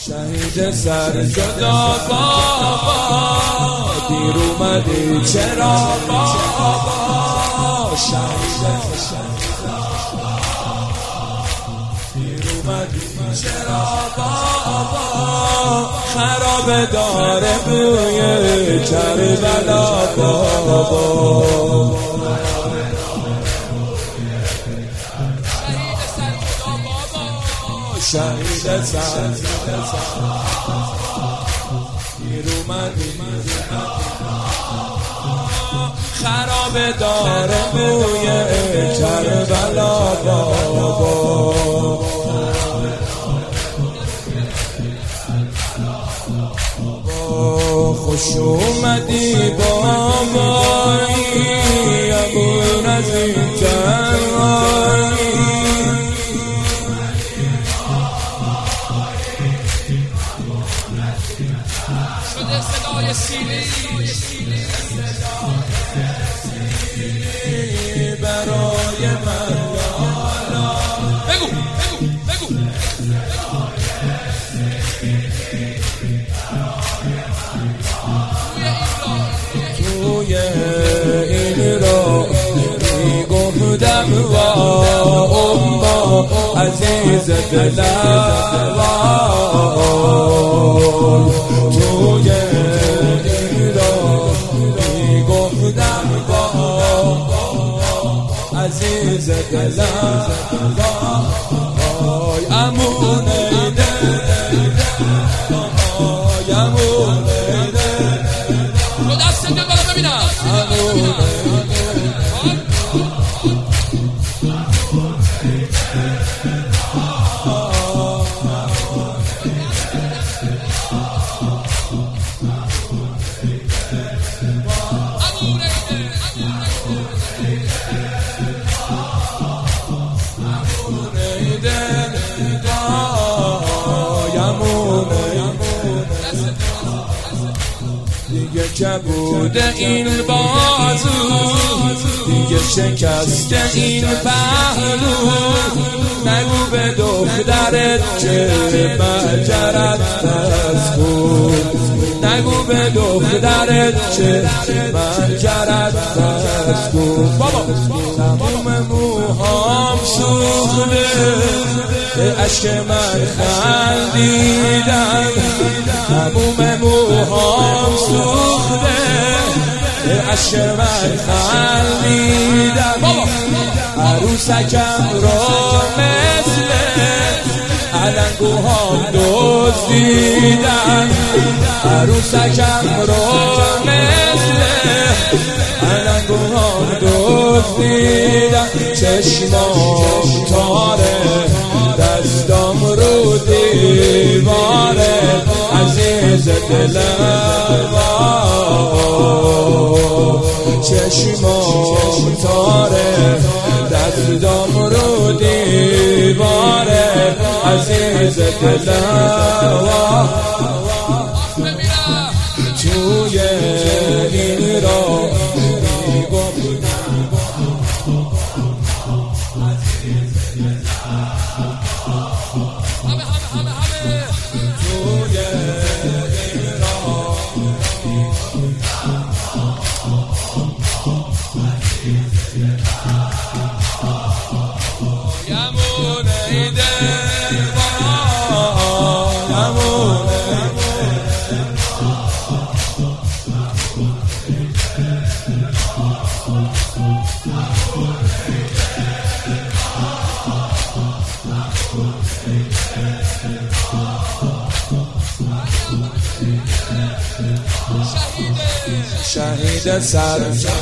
شهید سر جدا بابا، دیر اومدی چرا بابا، شهید دیر اومدی چرا بابا، خراب داره بوی کربلا بابا، شهید سر دیر اومدی خراب داره بوی کربلا بابا، خوش اومدی بابایی ابو نظیر جوانی، شده صدای سیلی برای من، بگو توی این را میگفتم وا اما عزیز دلم، توی این را میگفتم وا عزیز دلم، وای امونه دست بالا ببینم دیگه کبود این بازو، دیگه شکست این پهلو، نگو به دخترت که مجرد هست بود، نگو به دخترت که مجرد هست بود، بابا تموم موهام سوخته به عشق من خندیدن، تموم موهام سوخته به عشق من خندیدن، عروسکم رو مثل علنگوهام دزدیدن، عروسکم رو مثل علنگوهام دزدیدن، چشمام تاره دستام رو دیواره عزیز دلم، چشمام تاره دستام رو دیواره عزیز دلم، توی این را شهید سر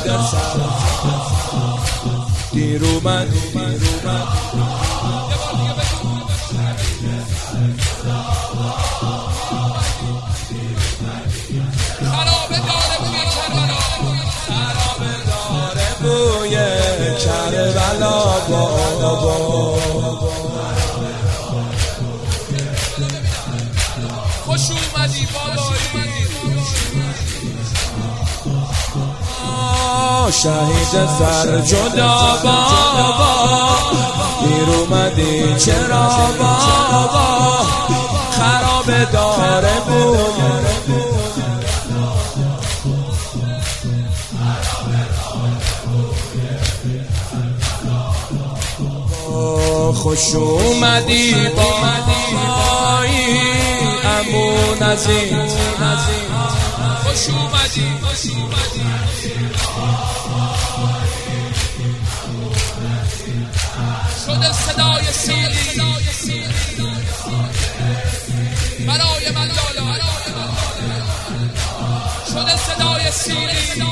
دیر اومد خراب داره بوی کربلا بابا، خوش اومدی بالایی شهید سر جدا بابا، دیر اومدی چرا بابا، خراب بدار بوی خوش اومدی بایی عمو نزین خوش اومدی شده صدای سیلی برای من لالا شده صدای سیلی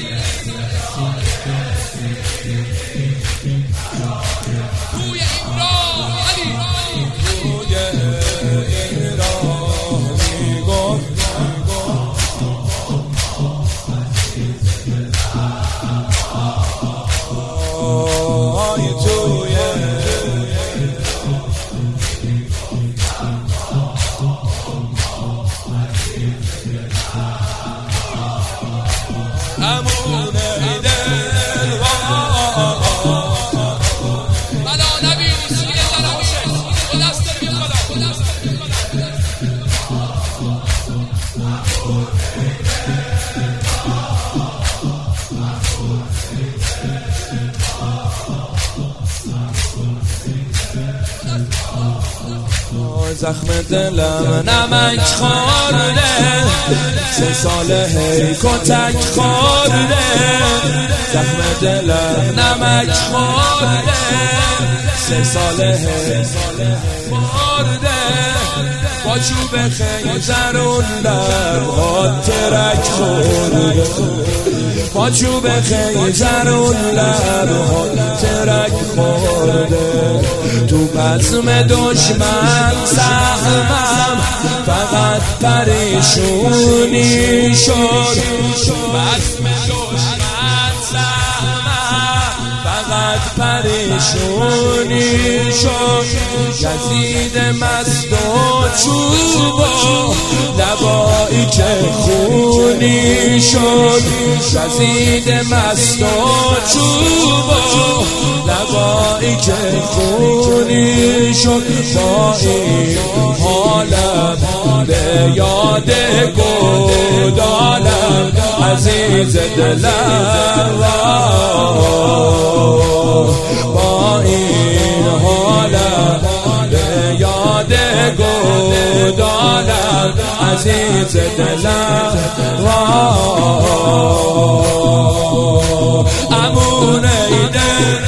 روی این راه علی روی این راه میگفت آی توی امون دل بلا نبی سوی درم و دست بی خدا زخم دلم نمک خورده 3 سال هی کتک خورده زخم دلم نمک خورده 3 سال هی خورده با چوب خیزرون لبهات ترک خورده با چوب خیزرون لبهات ترک خورده تو بزم دشمن سهمم فقط پریشونی شد بزم دشمن سهمم فقط پریشونی شد یزید مست و چوب و لبایی که خونی شد یزید مست و چوب و لبایی که خونی شد با این حالم به یاد گودالم عزیز دلم با این حالم به یاد گودالم عزیز دلم امون ایده